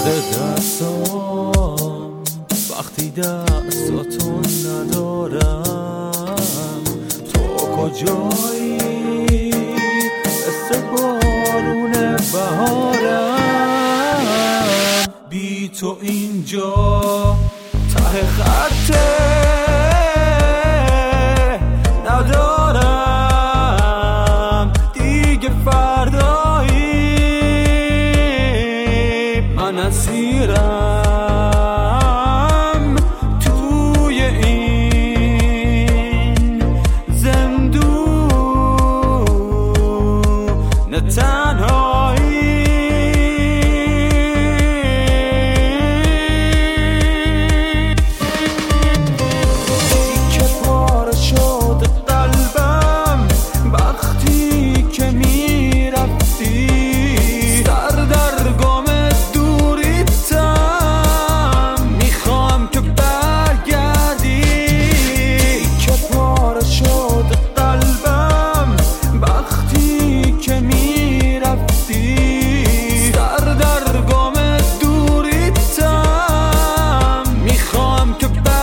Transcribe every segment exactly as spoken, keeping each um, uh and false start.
دستام وقتی دستاتون ندارم، تو کجایی؟ مثل بارون بهارم، بی تو اینجا ته خطه ندارم دیگه فردایی، من اسیرم توی این زندون تنهایی. که پاره شد قلبم وقتی که میرفتی، سر در گم دوریتم، میخوام که برگردی. که پاره شد قلبم وقتی که میرفتی، سر در گم دوریتم، میخوام که برگردی.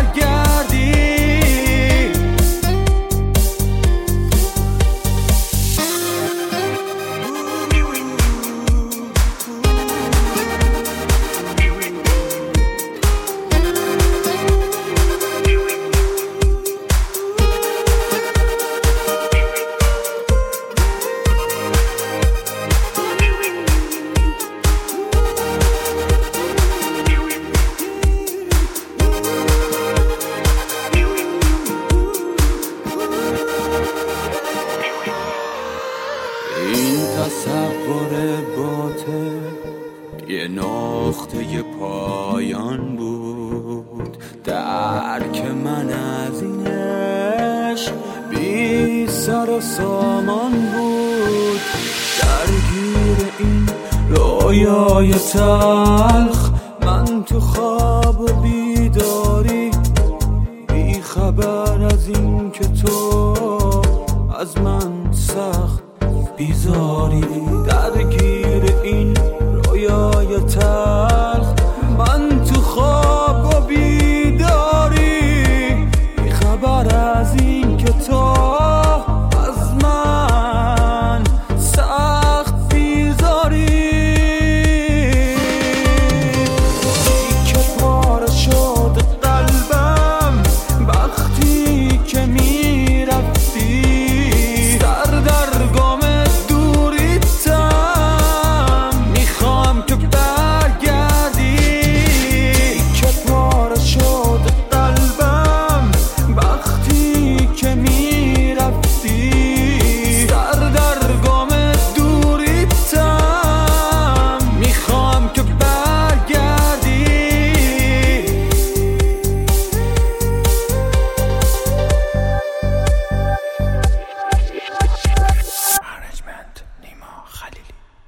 این تصور باطل یه نقطه پایان بود، درک من از این عشق بی سر و سامان بود. درگیر این رویای تلخ من تو خواب و بیداری، بی خبر از این که تو از من سخت بیزاری. درگیر